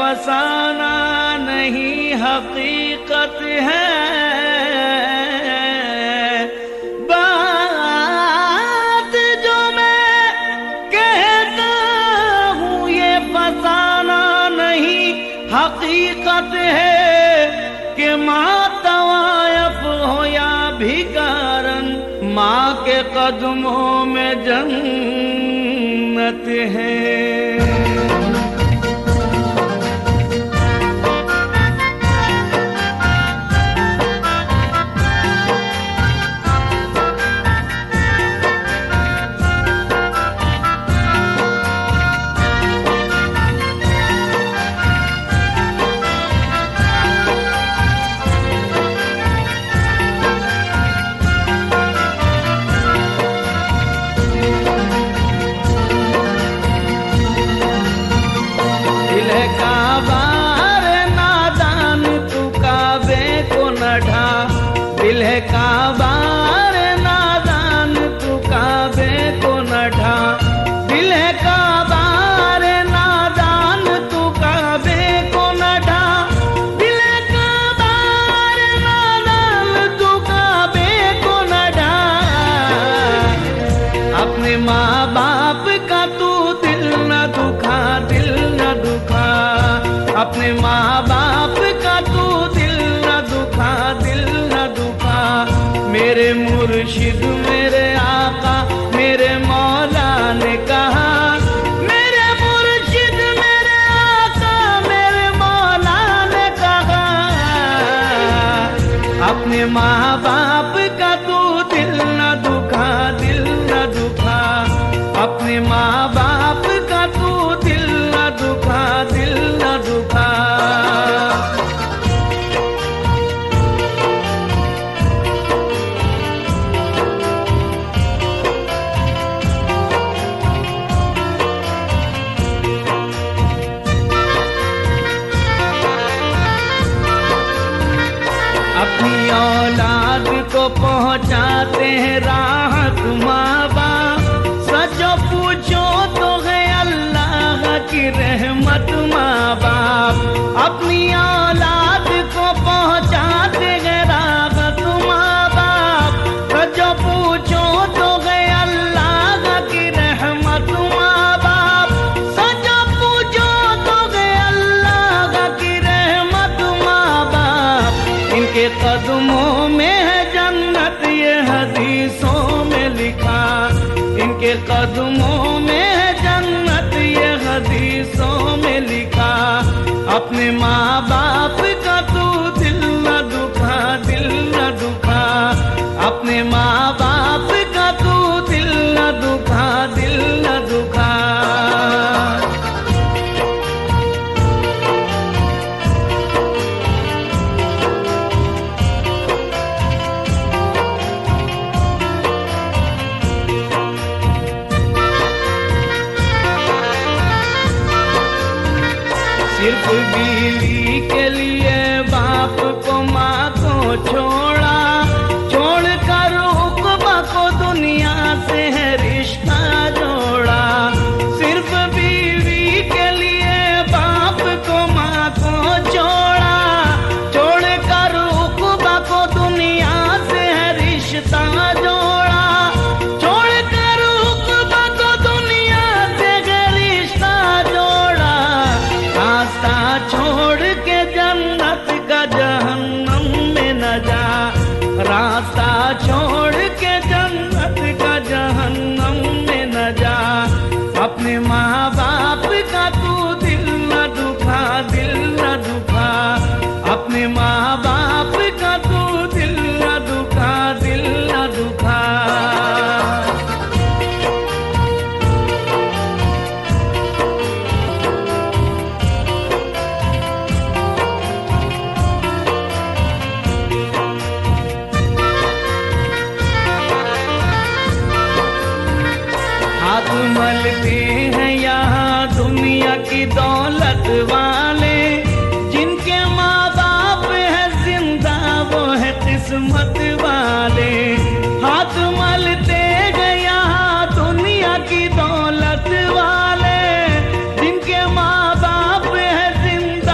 फसाना नहीं हकीकत है, बात जो मैं कहता हूँ ये फसाना नहीं हकीकत है, कि माँ तवायफ हो या भिखारन, माँ के कदमों में जन्नत है। दिल है काबा रे नादान तू काबे को न ढा, दिल है काबा रे नादान तू काबे को न ढा, दिल है काबा रे नादान तू काबे को न ढा। अपने माँ बाप का तू दिल न दुखा, दिल न दुखा, अपने माँ बाप का तू दिल न दुखा, दिल न दुखा। मेरे मुर्शिद मेरे आका मेरे मौला ने कहा, मेरे मुर्शिद मेरे आका मेरे मौला ने कहा, अपने माँ बाप का तू दिल न दुखा, दिल न दुखा, अपने माँ बाप का तू दिल न दुखा, दिल न दुखा। अपनी औलाद को पहुंचाते हैं राहत माँ बाप, सचो पूछो तो है अल्लाह की रहमत माँ बाप। अपनी औलाद को पहुंचाते हैं राहत माँ बाप, सचो पूछो तो है अल्लाह की रहमत माँ बाप, सचो पूछो तो है अल्लाह की रहमत माँ बाप। इनके कदमों में है जन्नत ये हदीसों में लिखा, इनके कदमों में है जन्नत ये हदीसों में लिखा। अपने माँ बाप का तू दिल न दुखा, दिल न दुखा, अपने माँ बाप का तू दिल न दुखा, दिल न दुखा। सिर्फ बीवी के लिए बाप को माँ को छोड़ा, छोड़ कर उक़बा को दुनिया से है रिश्ता जोड़ा। सिर्फ बीवी के लिए बाप को माँ को छोड़ा, छोड़ कर उक़बा को दुनिया से है रिश्ता जोड़ा, छोड़ कर उक़बा को दुनिया से है रिश्ता जोड़ा। रास्ता छोड़ के जन्नत का जहन्नम में न जा, रास्ता छोड़ के जन्नत का जहन्नम में न जा। अपने माँ बाप का तू दिल न दुखा, दिल न दुखा, अपने माँ बाप का तू दिल न दुखा, दिल न दुखा। हाथ मलते हैं यहाँ दुनिया की दौलत वाले, जिनके माँ बाप है जिंदा वो है किस्मत वाले। हाथ मलते हैं यहाँ दुनिया की दौलत वाले, जिनके माँ बाप है जिंदा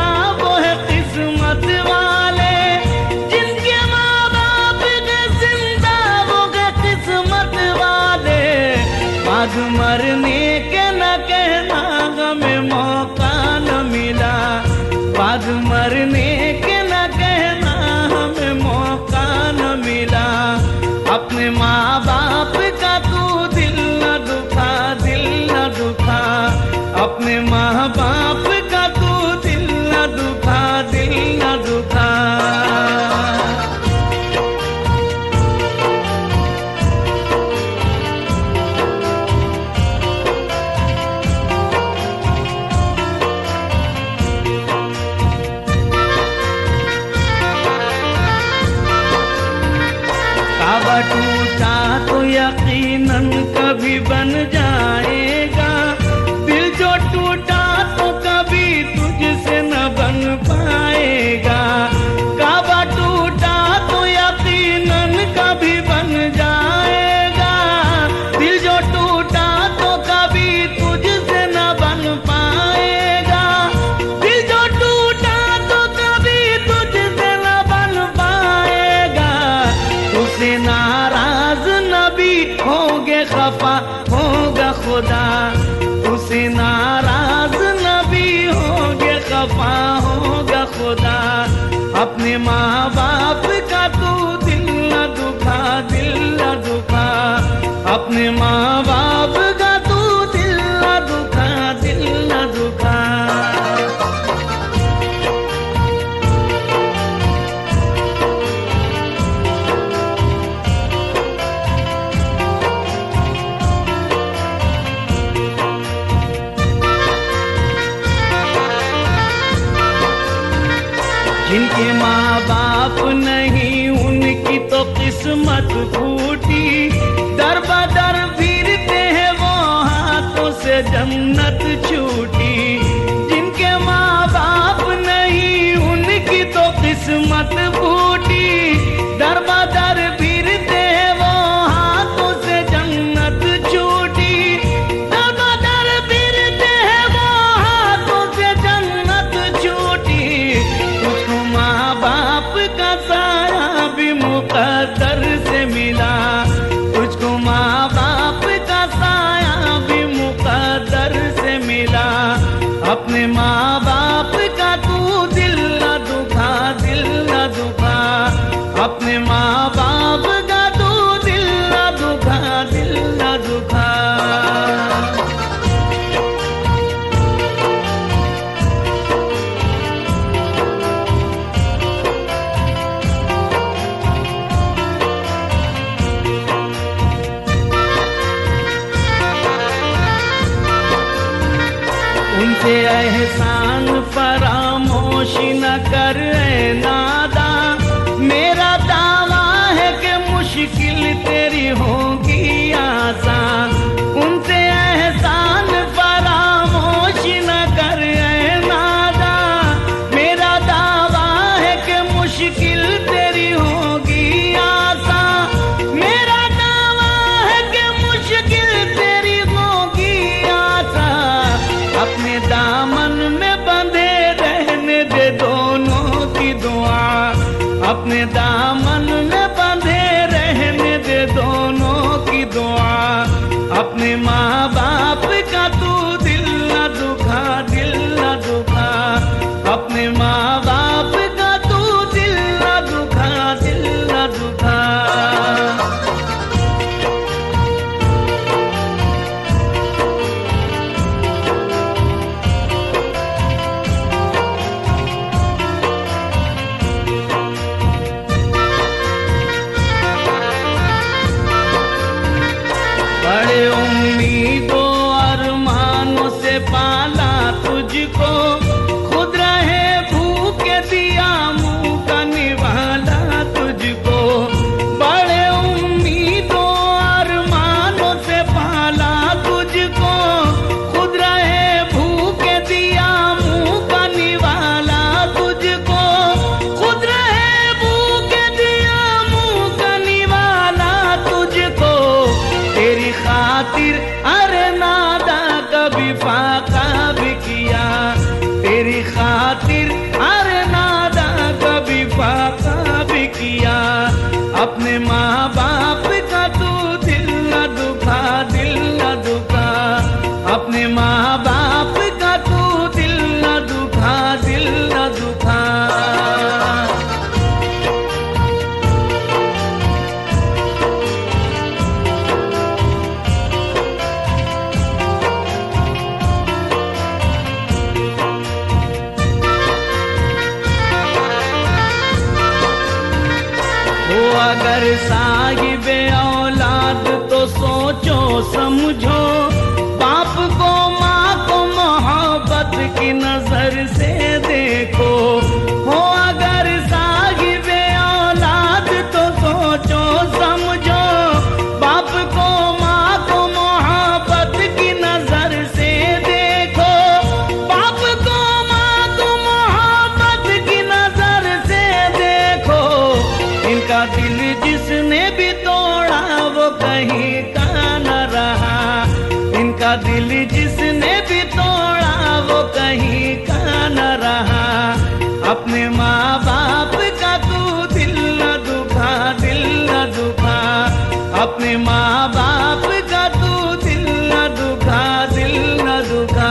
काबा टूटा तो यकीनन कभी बन जाएगा, दिल जो टूटा तो कभी तुझसे न बन पाएगा। काबा टूटा तो यकीनन कभी बन जाएगा, दिल जो टूटा तो कभी तुझसे न बन पाएगा। दिल जो टूटा तो कभी तुझसे न बन पाएगा। तुझसे नाराज नबी होगे, खफा होगा खुदा। तुझसे नाराज नबी होगे, खफा होगा खुदा। अपने माँ बाप का तू दिल न दुखा, दिल न दुखा। अपने माँ बाप का तू दिल न दुखा, दिल न दुखा। जिनके माँ बाप नहीं उनकी तो किस्मत फूटी, दर बदर फिरते हैं वो हाथों से जन्नत छूटी। जिनके माँ बाप नहीं उनकी तो किस्मत फूटी, दर बदर फिरते हैं वो हाथों से जन्नत छूटी। दर बदर फिरते हैं वो हाथों से जन्नत छूटी। तुझको माँ बाप का साया भी मुकद्दर से मिला, तुझको माँ बाप का साया भी मुकद्दर से मिला। अपने माँ बाप का तू दिल न दुखा, दिल न दुखा। अपने माँ बाप का तू दिल न दुखा, दिल न दुखा। उनसे एहसान फरामोश न कर ए नादा। मेरा दावा है कि मुश्किल तेरी होगी आसान। उनसे एहसान फरामोश न कर ए नादा। मेरा दावा है कि मुश्किल तेरी होगी आसान। मेरा दावा है कि मुश्किल तेरी होगी आसान। अपने दामन में बंधे रहने दे दोनों की दुआ। अपने दामन में बंधे रहने दे दोनों की दुआ। अपने माँ बाप का तू दिल न दुखा, दिल न दुखा। अपने माँ बाप का तू दिल न दुखा, दिल न दुखा। बड़े उम्मीदों अरमानों से पाला तुझको, खुद रहे भूखे दिया मुँह का निवाला तुझको। बड़े उम्मीदों अरमानों से पाला तुझको, खुद रहे भूखे दिया मुँह का निवाला तुझको। खुद रहे भूखे दिया मुँह का निवाला तुझको। तेरी खातिर अरे नादा कभी फाका भी किया। तेरी खातिर अरे नादा कभी फाका भी किया। अपने माँ बाप का तू दिल न दुखा, दिल न दुखा। अपने माँ बाप का तू दिल न दुखा, दिल न दुखा। अगर साहिबे औलाद तो सोचो समझो, बाप को माँ को मोहब्बत की नजर से देखो। हो अगर साहिबे औलाद तो सोचो समझो, इनका दिल जिसने भी तोड़ा वो कहीं का न रहा। इनका दिल जिसने भी तोड़ा वो कहीं का न रहा। अपने माँ बाप का तू दिल न दुखा, दिल न दुखा। अपने माँ बाप का तू दिल न दुखा, दिल न दुखा।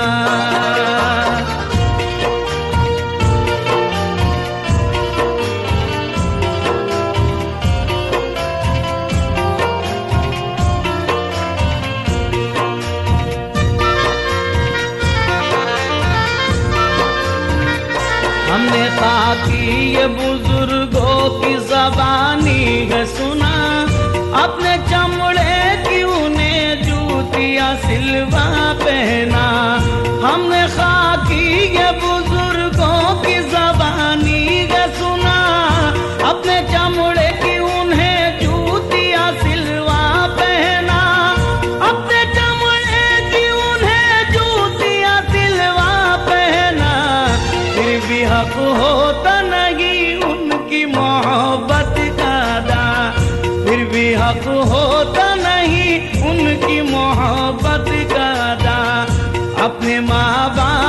हमने ताकि ये बुजुर्गों की ज़बानी है सुना। अपने चमड़े की उन्हें जूतियाँ सिलवा पहना। हमने खाकी ये बुजुर्गों की ज़बानी है सुना। अपने चमड़े की उन्हें जूतियाँ सिलवा पहना। अपने चमड़े की उन्हें जूतियाँ सिलवा पहना। फिर भी हक होता नहीं उनकी मोहब्बत का अदा। फिर भी हक होता नहीं उनकी मोहब्बत का अदा। अपने माँ बाप